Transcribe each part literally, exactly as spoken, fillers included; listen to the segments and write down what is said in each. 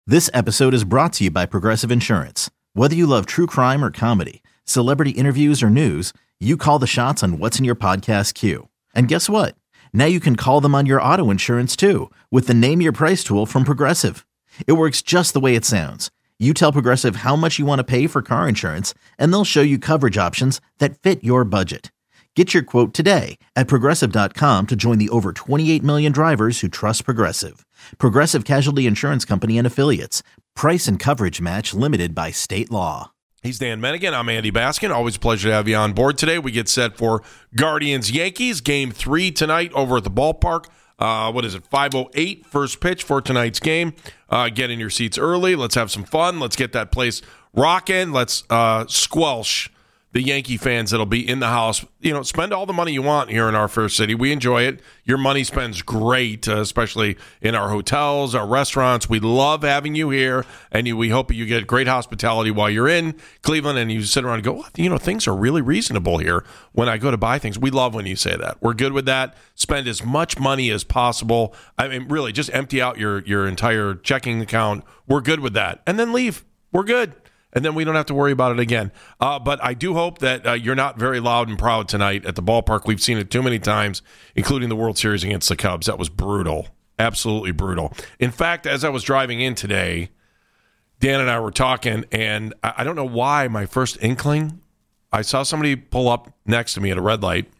This episode is brought to you by Progressive Insurance. Whether you love true crime or comedy, celebrity interviews or news, you call the shots on what's in your podcast queue. And guess what? Now you can call them on your auto insurance too with the Name Your Price tool from Progressive. It works just the way it sounds. You tell Progressive how much you want to pay for car insurance, and they'll show you coverage options that fit your budget. Get your quote today at Progressive dot com to join the over twenty-eight million drivers who trust Progressive. Progressive Casualty Insurance Company and Affiliates. Price and coverage match limited by state law. He's Dan Mennigan. I'm Andy Baskin. Always a pleasure to have you on board today. We get set for Guardians-Yankees, game three tonight over at the ballpark. Uh, what is it, five oh eight, first pitch for tonight's game. Uh, get in your seats early. Let's have some fun. Let's get that place rocking. Let's uh, squelch the Yankee fans that'll be in the house. You know, spend all the money you want here in our fair city. We enjoy it. Your money spends great, uh, especially in our hotels, our restaurants. We love having you here, and you, we hope you get great hospitality while you're in Cleveland, and you sit around and go, well, you know, things are really reasonable here when I go to buy things. We love when you say that. We're good with that. Spend as much money as possible. I mean, really, just empty out your, your entire checking account. We're good with that. And then leave. We're good. And then we don't have to worry about it again. Uh, but I do hope that uh, you're not very loud and proud tonight at the ballpark. We've seen it too many times, including the World Series against the Cubs. That was brutal. Absolutely brutal. In fact, as I was driving in today, Dan and I were talking, and I, I don't know why my first inkling, I saw somebody pull up next to me at a red light,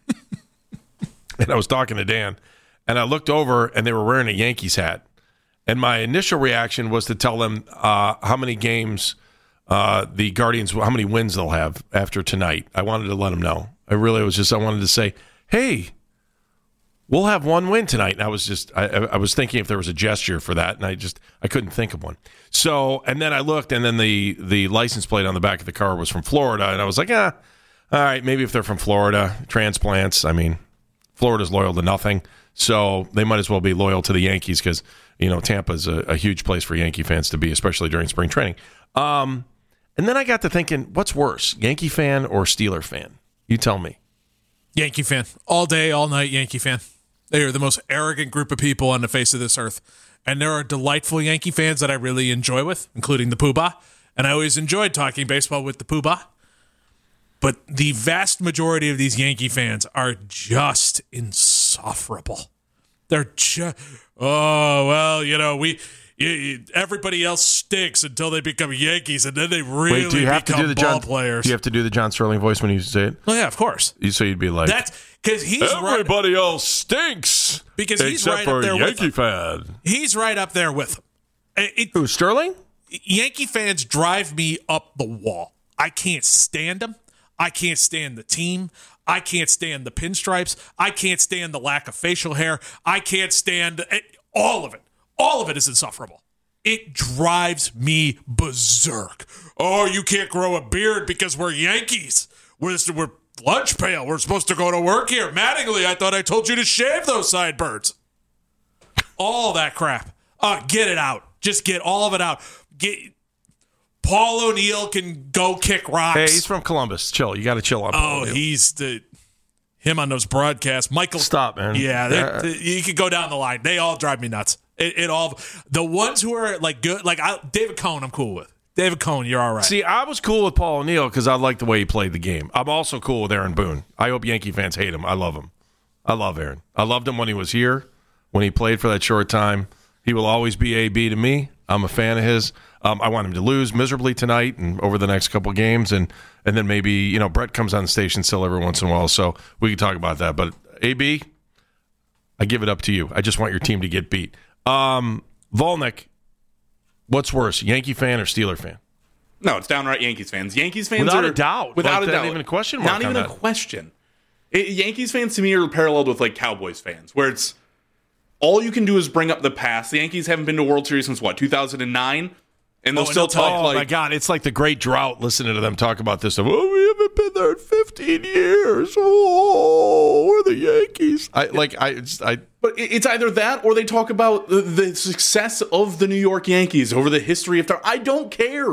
and I was talking to Dan, and I looked over, and they were wearing a Yankees hat. And my initial reaction was to tell them uh, how many games Uh, the Guardians, how many wins they'll have after tonight. I wanted to let them know. I really was just, I wanted to say, hey, we'll have one win tonight. And I was just, I, I was thinking if there was a gesture for that, and I just, I couldn't think of one. So, and then I looked, and then the, the license plate on the back of the car was from Florida, and I was like, ah, all right, maybe if they're from Florida, transplants, I mean, Florida's loyal to nothing, so they might as well be loyal to the Yankees because, you know, Tampa's a, a huge place for Yankee fans to be, especially during spring training. Um, And then I got to thinking, what's worse, Yankee fan or Steeler fan? You tell me. Yankee fan. All day, all night, Yankee fan. They are the most arrogant group of people on the face of this earth. And there are delightful Yankee fans that I really enjoy with, including the Poobah. And I always enjoyed talking baseball with the Poobah. But the vast majority of these Yankee fans are just insufferable. They're just, oh, well, you know, we... everybody else stinks until they become Yankees, and then they really Wait, do you have become to do the ball John, players. Do you have to do the John Sterling voice when you say it? Oh, yeah, of course. So you'd be like, that's because he's everybody right, else stinks because he's except right for up there a Yankee with them. fan. He's right up there with him. It, Who, Sterling? Yankee fans drive me up the wall. I can't stand them. I can't stand the team. I can't stand the pinstripes. I can't stand the lack of facial hair. I can't stand all of it. All of it is insufferable. It drives me berserk. Oh, you can't grow a beard because we're Yankees. We're, we're lunch pail. We're supposed to go to work here. Mattingly, I thought I told you to shave those sideburns. All that crap. Uh, get it out. Just get all of it out. Get Paul O'Neill can go kick rocks. Hey, he's from Columbus. Chill. You got to chill out. Oh, he's the him on those broadcasts. Michael, stop, man. Yeah, uh, you could go down the line. They all drive me nuts. It, it all the ones who are like good, like I, David Cohn, I'm cool with. David Cohn, you're all right. See, I was cool with Paul O'Neill because I like the way he played the game. I'm also cool with Aaron Boone. I hope Yankee fans hate him. I love him. I love Aaron. I loved him when he was here, when he played for that short time. He will always be A B to me. I'm a fan of his. Um, I want him to lose miserably tonight and over the next couple games, and and then maybe, you know, Brett comes on the station still every once in a while, so we can talk about that. But A B, I give it up to you. I just want your team to get beat. Um, Volnick, what's worse, Yankee fan or Steeler fan? No, it's downright Yankees fans. Yankees fans without are, a doubt, without like, a doubt, not even a question mark. Not even on a that. question. It, Yankees fans to me are paralleled with like Cowboys fans, where it's all you can do is bring up the past. The Yankees haven't been to a World Series since what, two thousand nine, and they'll oh, still and talk Oh like, my God, it's like the Great Drought. Listening to them talk about this. Of, oh, we haven't been there in fifteen years. Oh, we're the Yankees. I like. I. Just, I. But it's either that or they talk about the, the success of the New York Yankees over the history of time. I don't care.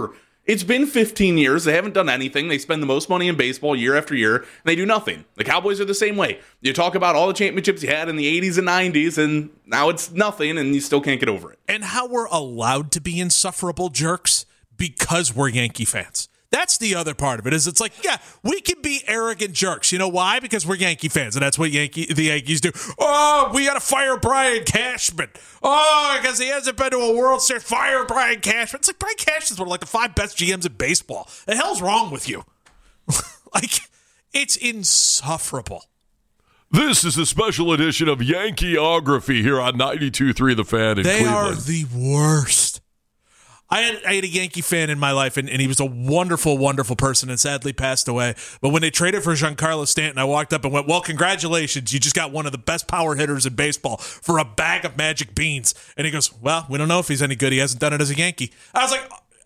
It's been fifteen years. They haven't done anything. They spend the most money in baseball year after year, and they do nothing. The Cowboys are the same way. You talk about all the championships you had in the eighties and nineties, and now it's nothing, and you still can't get over it. And how we're allowed to be insufferable jerks because we're Yankee fans. That's the other part of it, is it's like, yeah, we can be arrogant jerks. You know why? Because we're Yankee fans, and that's what Yankee the Yankees do. Oh, we got to fire Brian Cashman. Oh, because he hasn't been to a World Series. Fire Brian Cashman. It's like, Brian Cashman's one of like the five best G Ms in baseball. The hell's wrong with you? Like, it's insufferable. This is a special edition of Yankeeography here on ninety-two point three The Fan in they Cleveland. They are the worst. I had, I had a Yankee fan in my life, and, and he was a wonderful, wonderful person and sadly passed away. But when they traded for Giancarlo Stanton, I walked up and went, well, congratulations. You just got one of the best power hitters in baseball for a bag of magic beans. And he goes, well, we don't know if he's any good. He hasn't done it as a Yankee. I was like,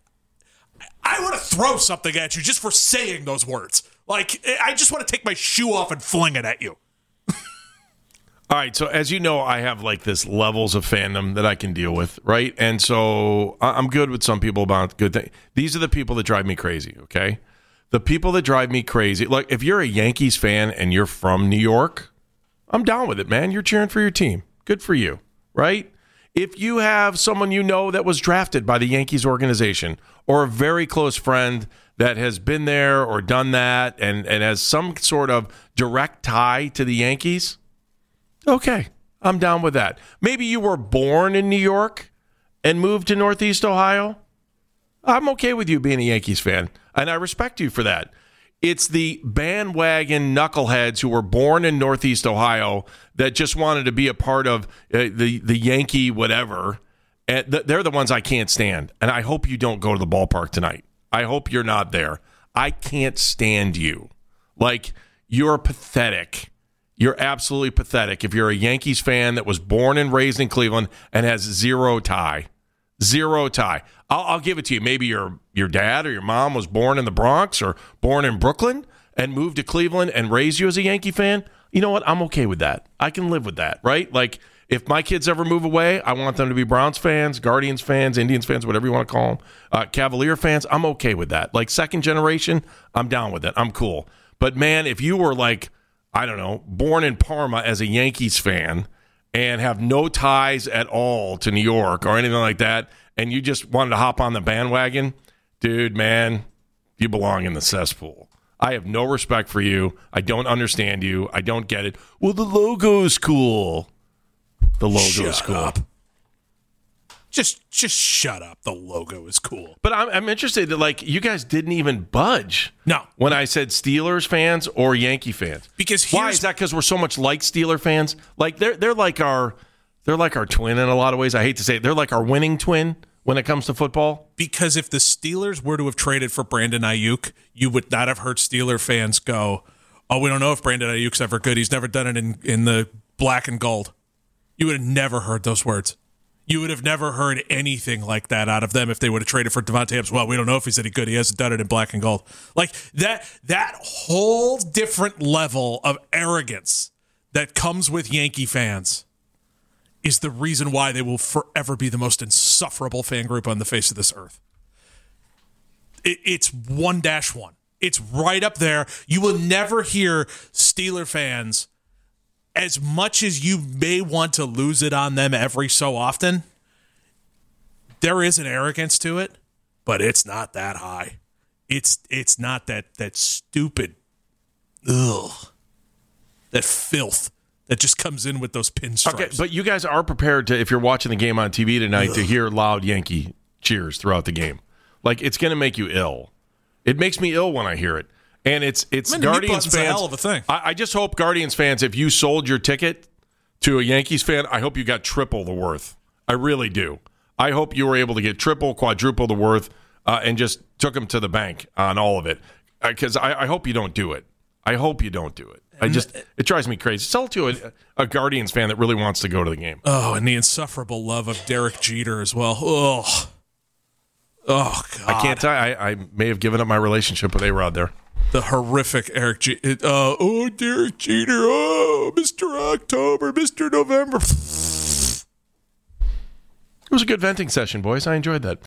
I want to throw something at you just for saying those words. Like, I just want to take my shoe off and fling it at you. All right, so as you know, I have like this levels of fandom that I can deal with, right? And so I'm good with some people about good things. These are the people that drive me crazy, okay? The people that drive me crazy, like if you're a Yankees fan and you're from New York, I'm down with it, man. You're cheering for your team. Good for you, right? If you have someone you know that was drafted by the Yankees organization or a very close friend that has been there or done that and, and has some sort of direct tie to the Yankees, okay, I'm down with that. Maybe you were born in New York and moved to Northeast Ohio. I'm okay with you being a Yankees fan, and I respect you for that. It's the bandwagon knuckleheads who were born in Northeast Ohio that just wanted to be a part of uh, the, the Yankee whatever. And th- they're the ones I can't stand, and I hope you don't go to the ballpark tonight. I hope you're not there. I can't stand you. Like, you're pathetic. You're absolutely pathetic if you're a Yankees fan that was born and raised in Cleveland and has zero tie. Zero tie. I'll, I'll give it to you. Maybe your your dad or your mom was born in the Bronx or born in Brooklyn and moved to Cleveland and raised you as a Yankee fan. You know what? I'm okay with that. I can live with that, right? Like, if my kids ever move away, I want them to be Browns fans, Guardians fans, Indians fans, whatever you want to call them, uh, Cavalier fans. I'm okay with that. Like, second generation, I'm down with it. I'm cool. But, man, if you were like, I don't know, born in Parma as a Yankees fan and have no ties at all to New York or anything like that, and you just wanted to hop on the bandwagon, dude, man, you belong in the cesspool. I have no respect for you. I don't understand you. I don't get it. Well, the logo is cool. The logo Shut is cool. Up. Just just shut up. The logo is cool. But I'm, I'm interested that, like, you guys didn't even budge. No. When I said Steelers fans or Yankee fans. Because why here's- is that? Because we're so much like Steeler fans. Like they're they're like our they're like our twin in a lot of ways. I hate to say it. They're like our winning twin when it comes to football. Because if the Steelers were to have traded for Brandon Ayuk, you would not have heard Steeler fans go, "Oh, we don't know if Brandon Ayuk's ever good. He's never done it in in the black and gold." You would have never heard those words. You would have never heard anything like that out of them if they would have traded for Devontae Adams. Well, we don't know if he's any good. He hasn't done it in black and gold. Like that, that whole different level of arrogance that comes with Yankee fans is the reason why they will forever be the most insufferable fan group on the face of this earth. It, it's one dash one. It's right up there. You will never hear Steeler fans, as much as you may want to lose it on them every so often, there is an arrogance to it, but it's not that high. It's it's not that that stupid, ugh, that filth that just comes in with those pinstripes. Okay, but you guys are prepared to, if you're watching the game on T V tonight, ugh. to hear loud Yankee cheers throughout the game. Like, it's going to make you ill. It makes me ill when I hear it. And it's it's I mean, Guardians fans. A hell of a thing. I, I just hope Guardians fans, if you sold your ticket to a Yankees fan, I hope you got triple the worth. I really do. I hope you were able to get triple, quadruple the worth, uh, and just took them to the bank on all of it. Because uh, I, I hope you don't do it. I hope you don't do it. I just it drives me crazy. Sell it to a, a Guardians fan that really wants to go to the game. Oh, and the insufferable love of Derek Jeter as well. Oh, oh God! I can't tell. I, I may have given up my relationship with A-Rod there. The horrific Eric G. Uh, oh, Derek Jeter. Oh, Mister October, Mister November. It was a good venting session, boys. I enjoyed that.